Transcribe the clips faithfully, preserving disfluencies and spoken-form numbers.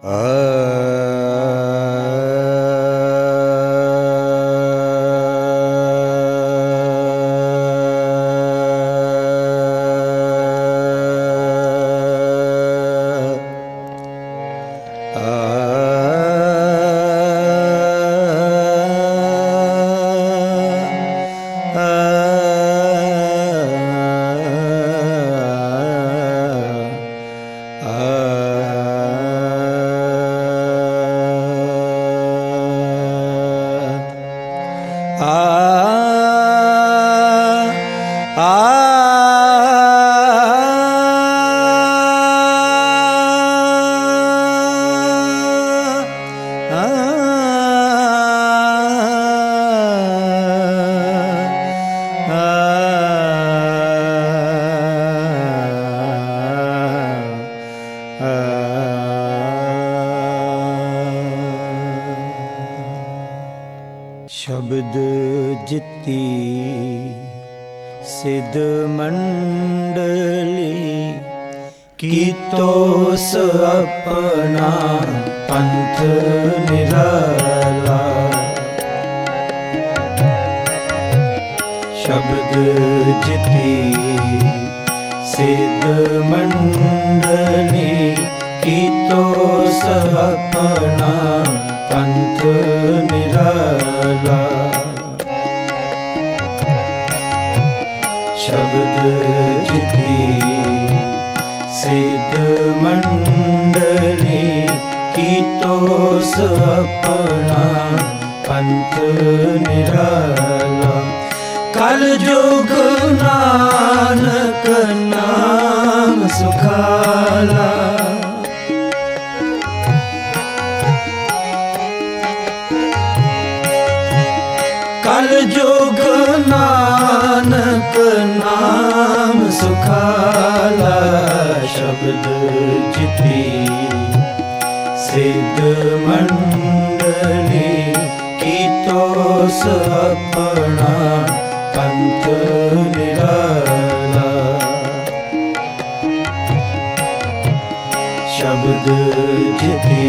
शब्द जिति सिद्ध मंडली कीतोस अपना पंथ निराला। शब्द जिति सिद्ध मंडली कीतोस अपना पंथ निराला। शब्द जिति सिद्ध मंडली कीतोस अपना पंथ निराला। कल जुग नानक नाम सुखाला। कल जुग नानक नाम सुखाला। शब्द जिति सिद्ध मंडली कीतोस अपना पंथ निराला। शब्द जिति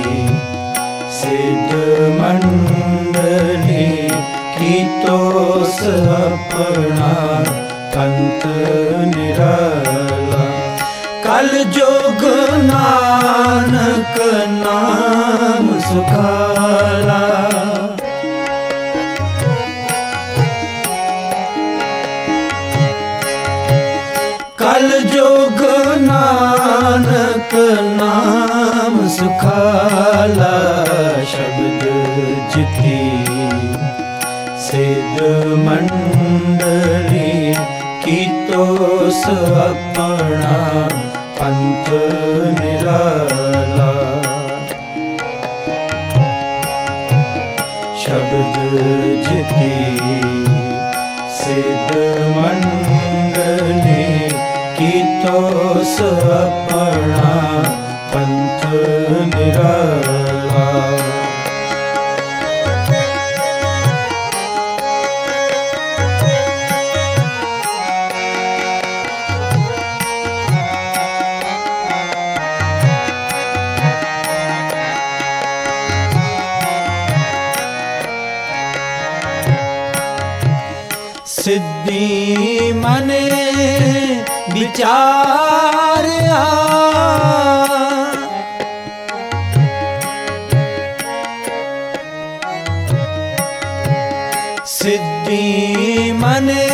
सिद्ध मंडली कीतोस अपना पंथ निराला। कल जुग नानक नाम सुखाला। कल जुग नानक नाम सुखाला। शब्द जिति सिद्ध मंडली कीतोस अपना पंथ निराला। शब्द जिति सिद्ध मंडली कीतोस अपना पंथ निराला। सिद्धि मने विचारया। सिद्धि मने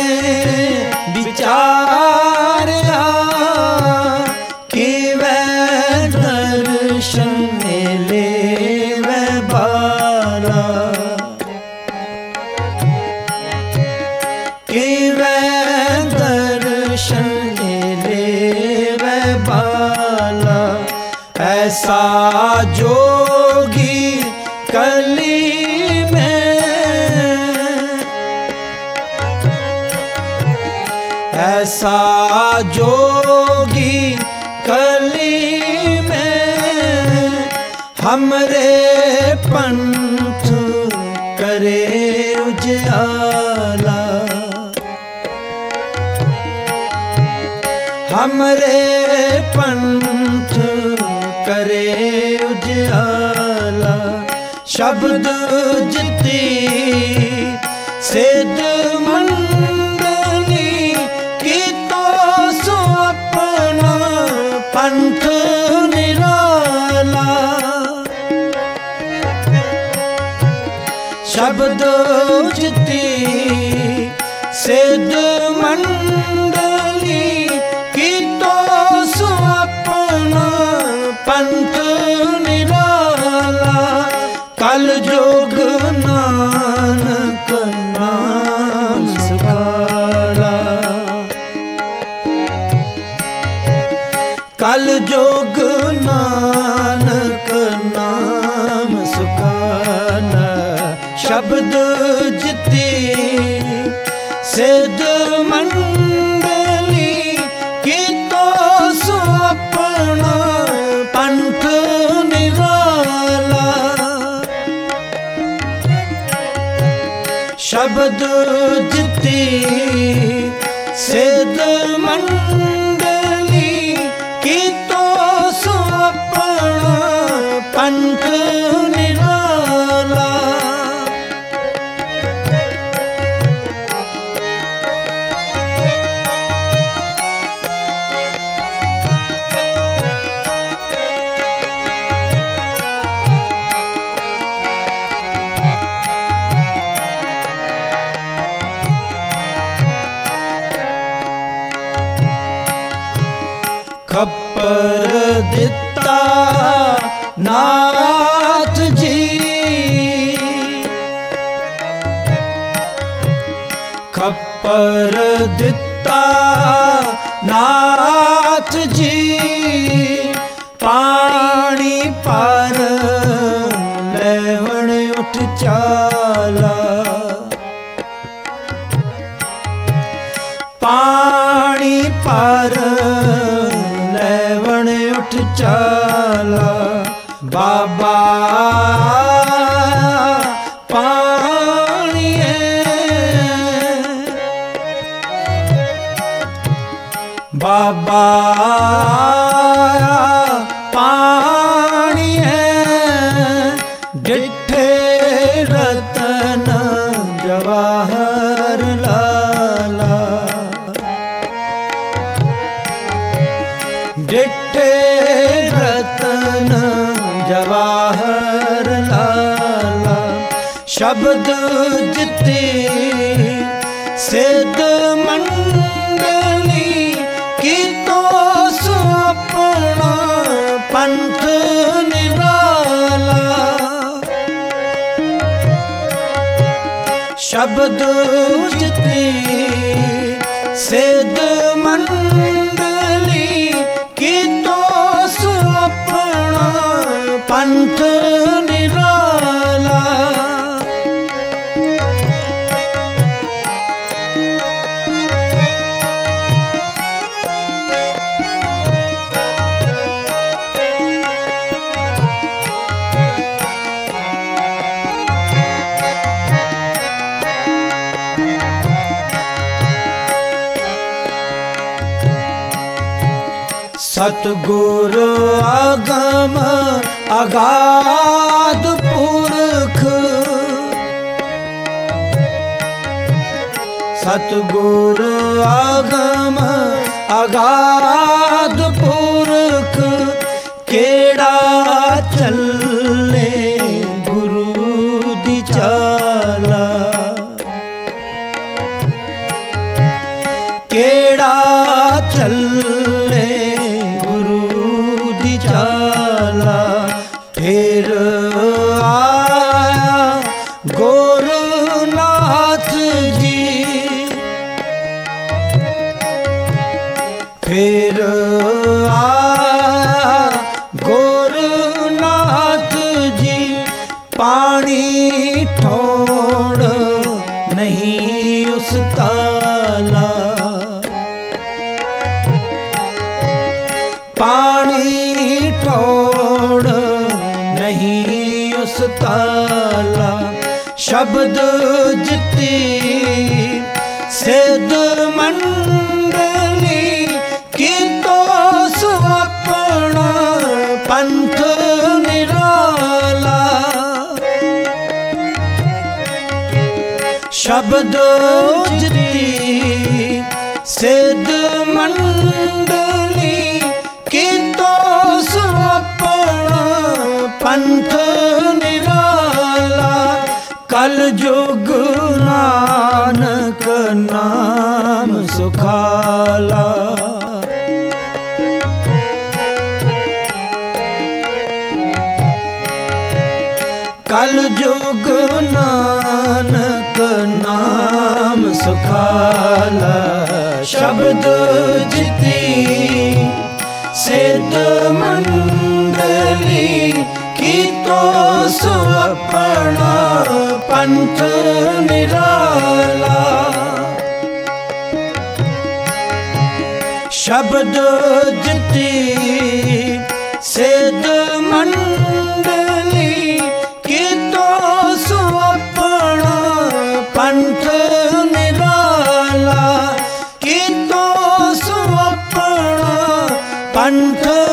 विचारया। कि वह दर्शन लेवे बाला। कि वह दर्शन लेवे बाला। ऐसा जोगी कली में। ऐसा जोगी कली में। हमरे पंथ करे उजियाला। हमरे पंथ करे उजियाला। ਸ਼ਬਦ ਜਿਤੀ ਸਿਧ ਮੰਡਲੀ ਕੀਤੋ ਸੋ ਆਪਣਾ ਪੰਥ ਨਿਰਾਲਾ। ਸ਼ਬਦ ਜਿਤੀ ਸਿਧ ਮੰਡਲੀ ਕੀਤੋ ਸੋ ਆਪਣਾ ਪੰਥ ਨਿਰਾਲਾ। ਕਲ ਜੋਗ ਨਾਨਕ ਨਾਮ ਸੁਖਾਲਾ। ਕਲ ਜੋਗ ਨਾਨਕ ਨਾਮ ਸੁਖਾਲਾ। ਸ਼ਬਦ ਜਿਤੀ ਸਿਧ ਮੰਡਲੀ ਕੀਤੋ ਸੋ ਆਪਣਾ ਪੰਥ ਨਿਰਾਲਾ। ਸ਼ਬਦ ਜਿਤੀ ਸਿਧ ਮੰਡਲੀ ਕੀਤੋ ਸੋ ਆਪਣਾ ਪੰਥ ਨਿਰਾਲਾ। ਖੱਪਰ ਦਿੱਤਾ ਨਾਥ ਜੀ। ਖੱਪਰ ਦਿੱਤਾ ਨਾਥ ਜੀ। ਪਾਣੀ ਪਰ ਲੈਵਣ ਉੱਠ ਚਾਲਾ। ਪਾਣੀ ਪਰ ਲੈਵਣ ਉੱਠ ਚਾਲਾ। ਬਾਬਾ ਪਾਣੀਏ ਬਾਬਾ ਪਾਣੀਏ। ਡਿਠੇ ਰਤਨ ਜਵਾਹਰ ਲਾਲਾ। ਡਿਠੇ ਰਤਨ ਜਵਾਹਰ ਲਾਲਾ। ਸ਼ਬਦ ਜਿਤੀ ਸਿਧ ਮੰਡਲੀ ਕੀਤੋ ਸੋ ਆਪਣਾ ਪੰਥ ਨਿਰਾਲਾ। ਸ਼ਬਦ ਜਿਤੀ ਸਿਧ ਮੰਡਲੀ ਕੀਤੋ ਸੋ ਆਪਣਾ ਪੰਥ ਨਿਰਾਲਾ। ਸਤਿਗੁਰ ਆਗਮ ਅਗਾਧ ਪੁਰਖ। ਸਤਿਗੁਰ ਆਗਮ ਅਗਾਧ ਪੁਰਖ। ਕਿਹੜਾ ਚੱਲੇ ਗੁਰੂ ਦੀ ਚਾਲਾ। ਕਿਹੜਾ ਚੱਲੇ ਚਾਲਾ। ਫਿਰ ਆਇਆ ਗੁਰਨਾਥ ਜੀ। ਫਿਰ ਆਇਆ ਗੁਰਨਾਥ ਜੀ। ਪਾਣੀ ਠੋੜ ਨਹੀਂ ਉਸ ਤਾਲਾ। ਪਾਣੀ ਠੋੜ ਨਹੀਂ ਉਸ ਤਾਲਾ। ਸ਼ਬਦ ਜਿਤੀ ਸਿਧ ਮੰਡਲੀ ਕੀਤੋ ਸੋ ਆਪਣਾ ਪੰਥ ਨਿਰਾਲਾ। ਸ਼ਬਦ ਜਿਤੀ ਸਿੱਧ ਮੰਡਲੀ ਕੀਤੋ ਸੋ ਆਪਣਾ ਪੰਥ ਨਿਰਾਲਾ ਕਲ ਜੁਗ ਨਾਨਕ ਨਾਮ ਸੁਖਾਲਾ ਕਲ ਜੁਗ ਨਾਨਕ ਨਾਮ ਸੁਖਾਲਾ ਸ਼ਬਦ ਜਿਤੀ ਸਿੱਧ ਮੰਡਲੀ ਕੀਤੋ ਸੋ ਆਪਣਾ ਪੰਥ ਨਿਰਾਲਾ ਸ਼ਬਦ ਜਿਤੀ ਸਿੱਧ ਮੰਡਲੀ ਕੀਤੋ ਸੋ ਆਪਣਾ ਪੰਥ ਨਿਰਾਲਾ ਕੀਤੋ ਸੋ ਆਪਣਾ ਪੰਥ